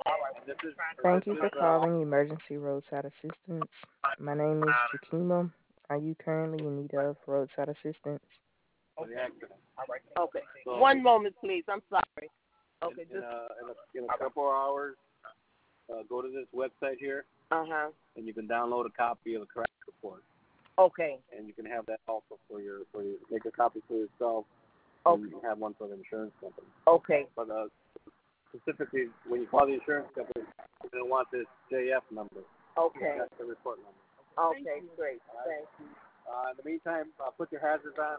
Thank you for calling Emergency Roadside Assistance. My name is Jakima. Are you currently in need of roadside assistance? Okay. One moment, please. I'm sorry. Okay. In a couple of hours, go to this website here, and you can download a copy of the crash report. Okay. And you can have that also for your make a copy for yourself. Okay. And have one for the insurance company. Okay. But specifically, when you call the insurance company, you're going to want this JF number. Okay. That's the report number. Okay, great. Thank you. In the meantime, put your hazards on.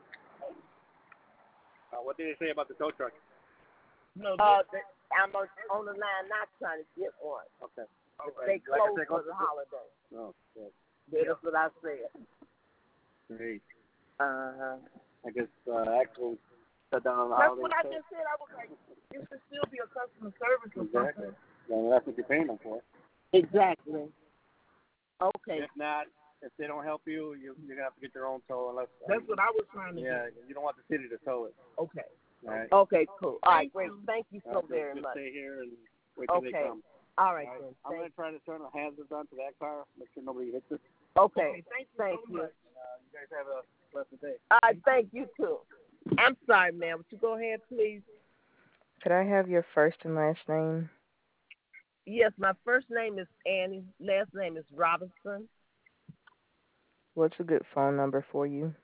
What did they say about the tow truck? No, I'm on the line not trying to get one. Okay. They closed for the holiday. Oh, good. That's what I said. Great. Uh-huh. I guess actually shut down on the That's holiday. what I just said. I was like, it should still be a customer service or exactly. something. Well, that's what you're paying them for. Exactly. Okay. If not, if they don't help you, you're going to have to get your own tow. Unless that's what I was trying to do. Yeah, you don't want the city to tow it. Okay. All right. Okay, cool. All right, great. Thank you so very much. Stay here and wait till they come. All right, then. I'm going to try to turn the hazards onto that car, make sure nobody hits it. Okay. Thank you. You guys have a blessed day. All right, thank you, too. I'm sorry, ma'am. Would you go ahead, please? Could I have your first and last name? Yes, my first name is Annie. Last name is Robinson. What's a good phone number for you?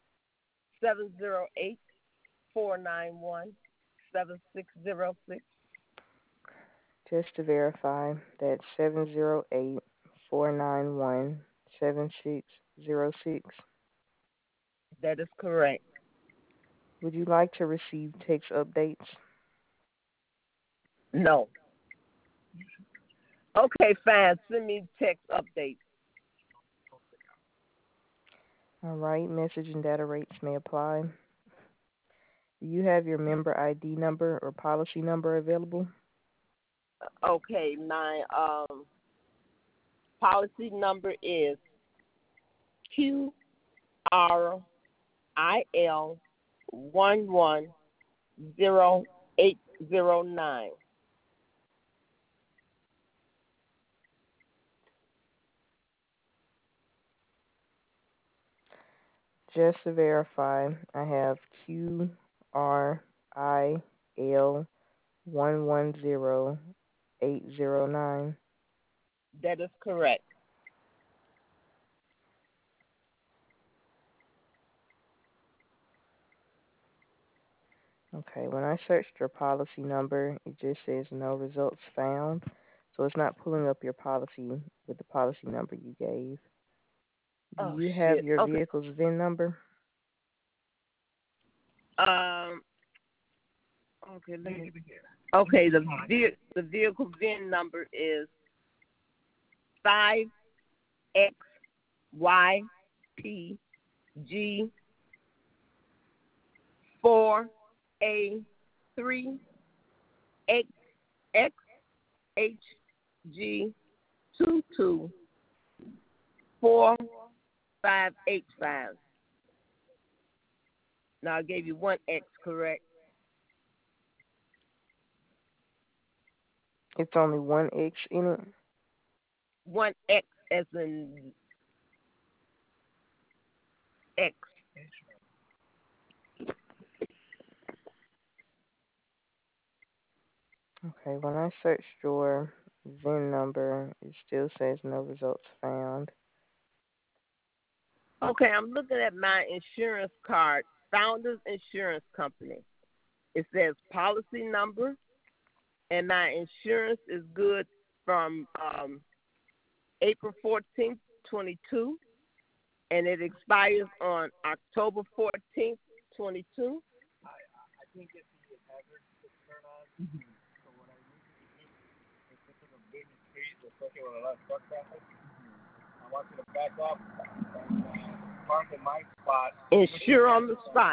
708-491-7606. Just to verify, that's 708-491-7606. That is correct. Would you like to receive text updates? No. Okay, fine. Send me text updates. All right, message and data rates may apply. Do you have your member ID number or policy number available? Okay, my policy number is QRIL 110-809. Just to verify, I have QRIL 110-809. That is correct. Okay, when I searched your policy number, it just says no results found. So it's not pulling up your policy with the policy number you gave. Do you have your vehicle's VIN number? Okay, let me. Okay, the vehicle VIN number is 5XYPG 4A3XHG 224585. Now I gave you one X, correct? It's only one X in it? One X as in X. Okay, when I searched your VIN number, it still says no results found. Okay, I'm looking at my insurance card, Founders Insurance Company. It says policy number, and my insurance is good from April 14th, 22, and it expires on October 14th, 22. I think it's the hazard to turn on. Mm-hmm. So what I usually do is this is a big street, especially with a lot of truck traffic. I want you to back up and park in my spot. Insure on the spot.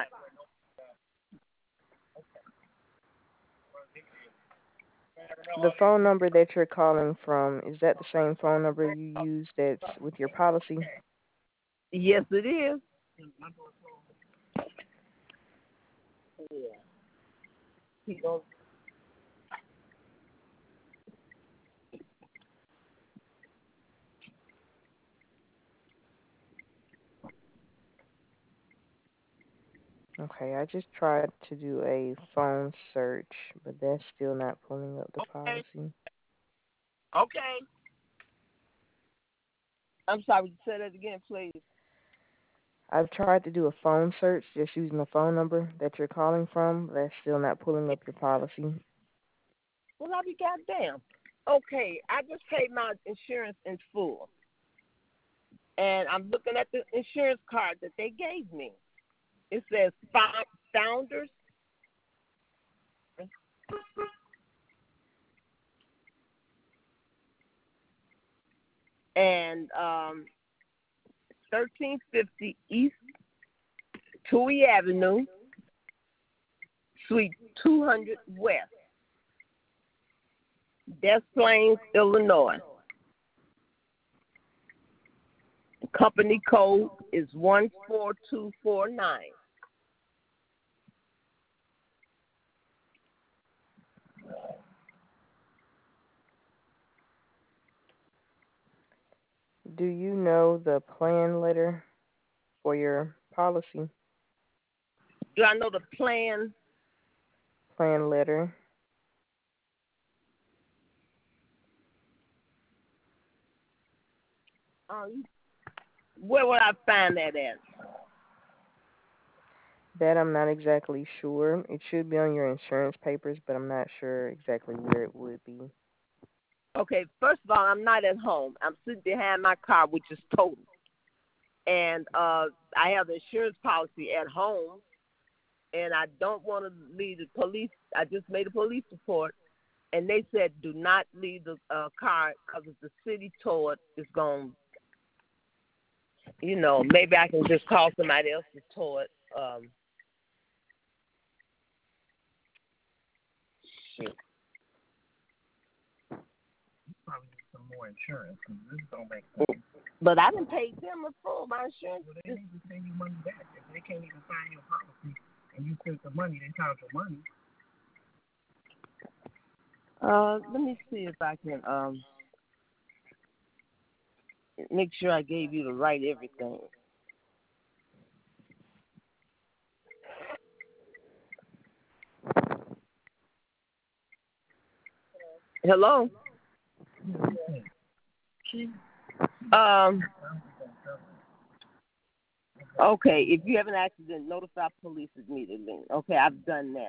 The phone number that you're calling from, is that the same phone number you use that's with your policy? Yes, it is. Yeah. Okay, I just tried to do a phone search, but that's still not pulling up the Okay. policy. Okay. I'm sorry. Say that again, please. I've tried to do a phone search just using the phone number that you're calling from, but that's still not pulling up your policy. Well, I'll be goddamn. Okay, I just paid my insurance in full, and I'm looking at the insurance card that they gave me. It says Founders, and 1350 East Tui Avenue, Suite 200 West, Des Plaines, Illinois. Company code is 14249. Do you know the plan letter for your policy? Do I know the plan? Plan letter. Where would I find that at? That I'm not exactly sure. It should be on your insurance papers, but I'm not sure exactly where it would be. Okay, first of all, I'm not at home. I'm sitting behind my car, which is total. And I have the insurance policy at home, and I don't want to leave the police. I just made a police report, and they said do not leave the car because if the city tow it, it's going maybe I can just call somebody else to tow it. Shoot. Probably need some more insurance because this don't make sense. But I didn't pay them a full my insurance. Well, they need to send you money back. If they can't even find your policy and you spent the money, they count your money. Let me see if I can make sure I gave you the right everything. Hello? Okay, if you have an accident, notify police immediately. Okay, I've done that.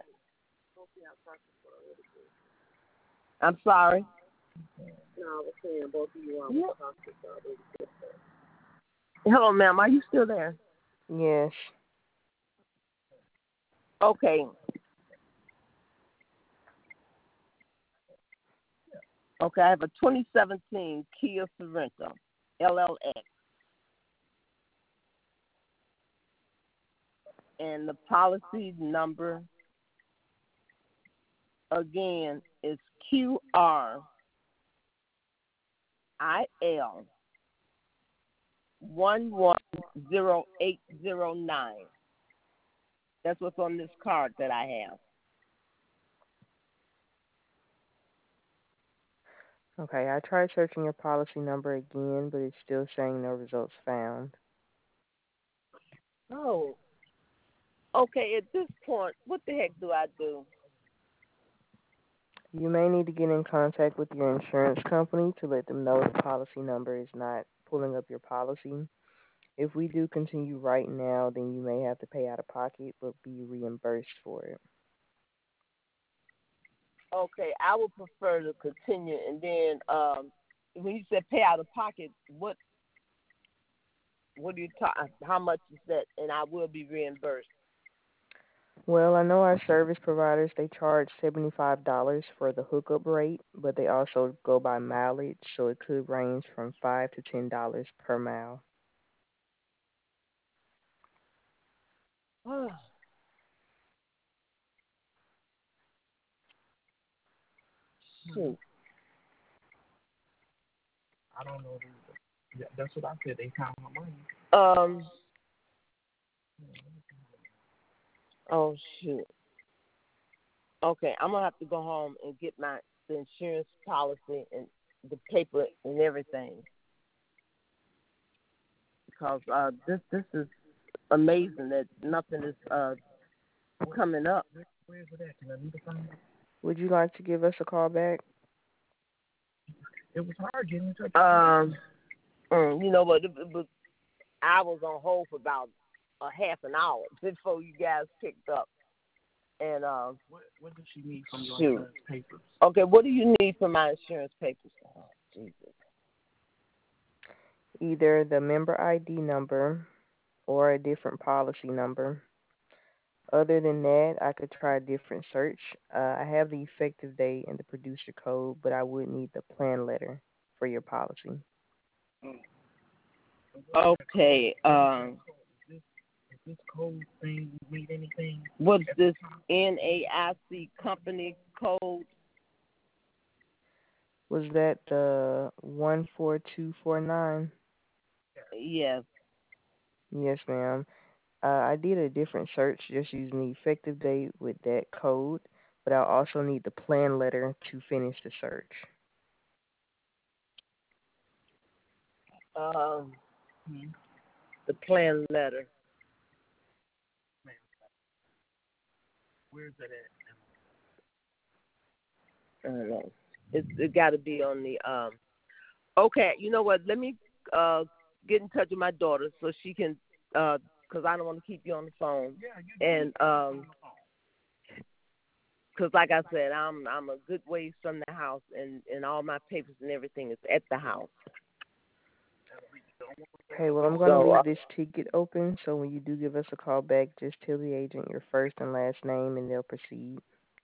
I'm sorry. No, I was saying both of you are talking. Hello, ma'am. Are you still there? Yes. Okay. Okay, I have a 2017 Kia Sorento LLX. And the policy number, again, is QRIL 110809. That's what's on this card that I have. Okay, I tried searching your policy number again, but it's still saying no results found. Oh. Okay, at this point, what the heck do I do? You may need to get in contact with your insurance company to let them know the policy number is not pulling up your policy. If we do continue right now, then you may have to pay out of pocket but be reimbursed for it. Okay, I would prefer to continue. And then when you said pay out of pocket, what do you talk? How much is that? And I will be reimbursed. Well, I know our service providers, they charge $75 for the hookup rate, but they also go by mileage, so it could range from $5 to $10 per mile. Shoot. I don't know. That's what I said. They count my money. Oh shoot. Okay, I'm gonna have to go home and get the insurance policy and the paper and everything because this is amazing that nothing is coming up. Where is it at? Can I need to find it? Would you like to give us a call back? It was hard getting in touch. You know what? I was on hold for about a half an hour before you guys picked up. And what does she need from your insurance papers? Okay, what do you need from my insurance papers? Oh, Jesus. Either the member ID number or a different policy number. Other than that, I could try a different search. I have the effective date and the producer code, but I would need the plan letter for your policy. Okay. Is this code thing mean anything? What's this NAIC company code? Was that the 14249? Yes. Yes, ma'am. I did a different search just using the effective date with that code, but I'll also need the plan letter to finish the search. The plan letter. Where's it at? I don't know. It got to be on the Okay, you know what? Let me get in touch with my daughter so she can because I don't want to keep you on the phone. Yeah, and because like I said, I'm a good ways from the house, and all my papers and everything is at the house. Okay, well, I'm going to leave this ticket open, so when you do give us a call back, just tell the agent your first and last name, and they'll proceed.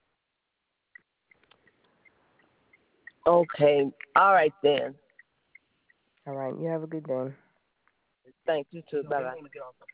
Okay. All right, then. All right. You have a good day. Thank you, too. Bye-bye.